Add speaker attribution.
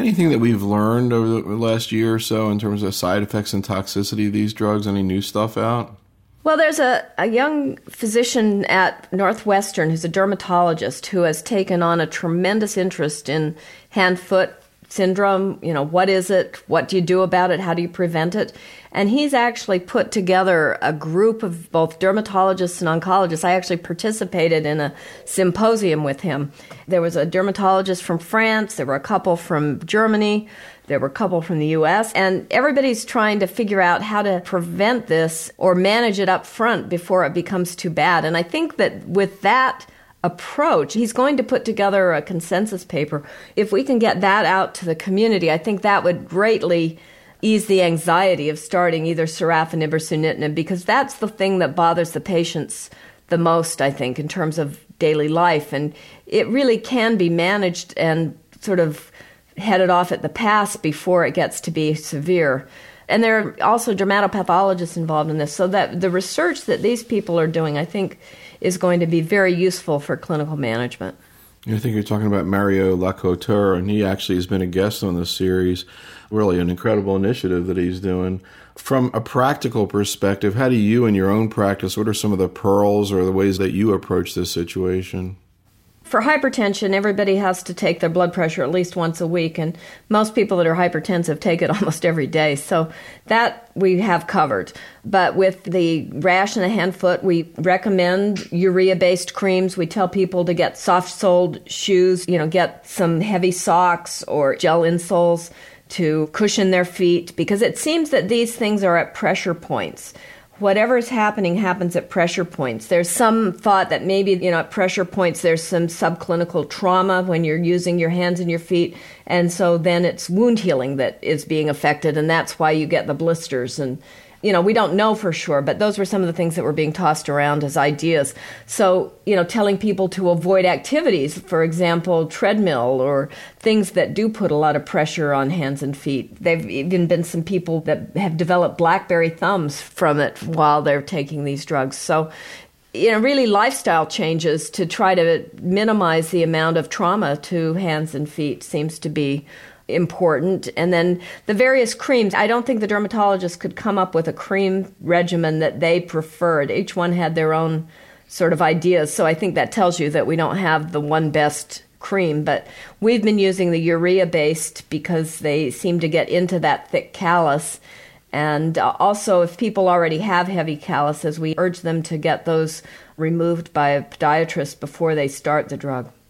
Speaker 1: Anything that we've learned over the last year or so in terms of side effects and toxicity of these drugs? Any new stuff out?
Speaker 2: Well, there's a young physician at Northwestern who's a dermatologist who has taken on a tremendous interest in hand-foot syndrome. What is it? What do you do about it? How do you prevent it? And he's actually put together a group of both dermatologists and oncologists. I actually participated in a symposium with him. There was a dermatologist from France, there were a couple from Germany, there were a couple from the U.S., and everybody's trying to figure out how to prevent this or manage it up front before it becomes too bad. And I think that with that approach, he's going to put together a consensus paper. If we can get that out to the community, I think that would greatly ease the anxiety of starting either sorafenib or sunitinib, because that's the thing that bothers the patients the most, I think, in terms of daily life. And it really can be managed and sort of headed off at the pass before it gets to be severe. And there are also dermatopathologists involved in this, so that the research that these people are doing, I think, is going to be very useful for clinical management.
Speaker 1: I think you're talking about Mario Lacouture, and he actually has been a guest on this series. Really an incredible initiative that he's doing. From a practical perspective, how do you in your own practice, what are some of the pearls or the ways that you approach this situation?
Speaker 2: For hypertension, everybody has to take their blood pressure at least once a week, and most people that are hypertensive take it almost every day. So that we have covered. But with the rash in the hand foot, we recommend urea-based creams. We tell people to get soft-soled shoes, get some heavy socks or gel insoles to cushion their feet, because it seems that these things are at pressure points. Whatever is happening happens at pressure points. There's some thought that maybe, at pressure points there's some subclinical trauma when you're using your hands and your feet, and so then it's wound healing that is being affected, and that's why you get the blisters. And, we don't know for sure, but those were some of the things that were being tossed around as ideas. So, telling people to avoid activities, for example, treadmill or things that do put a lot of pressure on hands and feet. There've even been some people that have developed BlackBerry thumbs from it while they're taking these drugs. So, really lifestyle changes to try to minimize the amount of trauma to hands and feet seems to be important. And then the various creams, I don't think the dermatologists could come up with a cream regimen that they preferred. Each one had their own sort of ideas. So I think that tells you that we don't have the one best cream. But we've been using the urea-based because they seem to get into that thick callus. And also, if people already have heavy calluses, we urge them to get those removed by a podiatrist before they start the drug.